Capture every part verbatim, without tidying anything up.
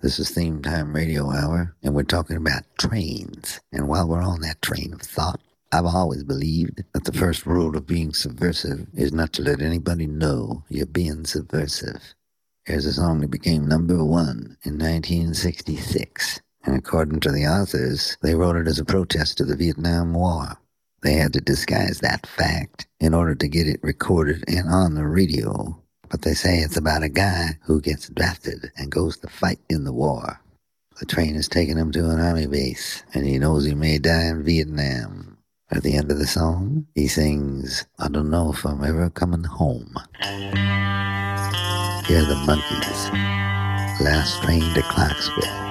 This is Theme Time Radio Hour, and we're talking about trains. And while we're on that train of thought, I've always believed that the first rule of being subversive is not to let anybody know you're being subversive. Here's a song that became number one in nineteen sixty-six, and according to the authors, they wrote it as a protest to the Vietnam War. They had to disguise that fact in order to get it recorded and on the radio. But they say it's about a guy who gets drafted and goes to fight in the war. The train is taking him to an army base, and he knows he may die in Vietnam. At the end of the song, he sings, "I don't know if I'm ever coming home." Here are the Monkees, Last Train to Clarksville.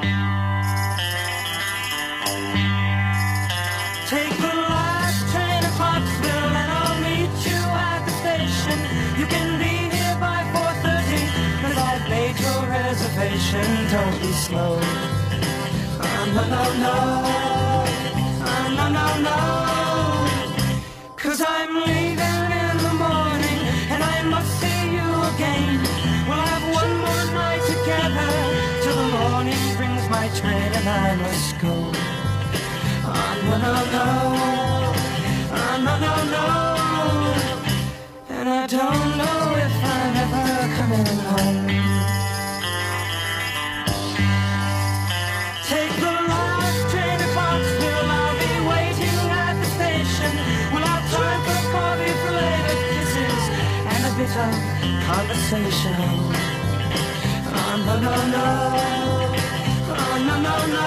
Take the last train to Clarksville and I'll meet you at the station. You can be here by four thirty, cause I've made your reservation. Don't be slow. Oh, no, no, no. Oh, no, no, no. Cause I'm leaving in the morning and I must see you again. We'll have one more night together till the morning brings my train and I must go. Oh, no, no, no. Oh, no, no, no. And I don't know if I'm ever coming home. Take the last train to Clarksville. I'll be waiting at the station. We'll have time for coffee, for later kisses, and a bit of conversation. Oh, no, no, no. Oh, no, no, no.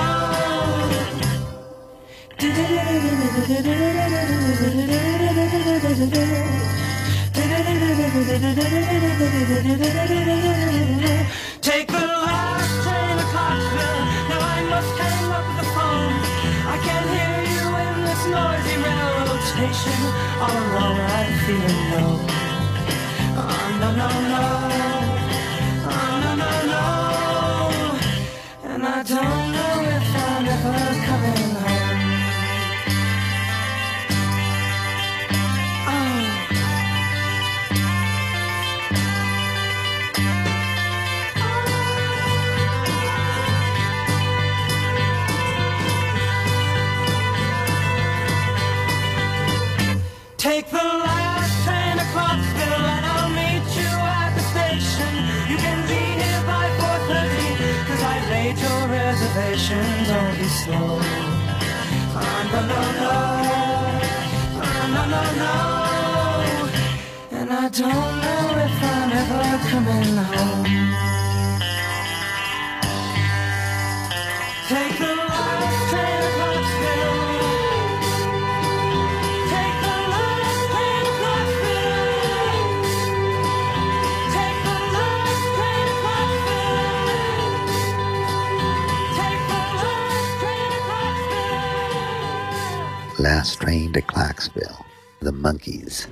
Take the last train to Clarksville. Now I must hang up the phone. I can't hear you in this noisy railroad station. All alone I'm feeling low. Oh, no, no, no. Oh, no, no, no. And I don't know if I'm ever coming home. Take the last train to Clarksville and I'll meet you at the station. You can be here by four thirty, cause I've made your reservation. Don't be slow. Oh, no, no, no. Oh, no, no, no. And I don't know if I'm ever coming home. Take the last train to Clarksville. Last Train to Clarksville, the Monkees.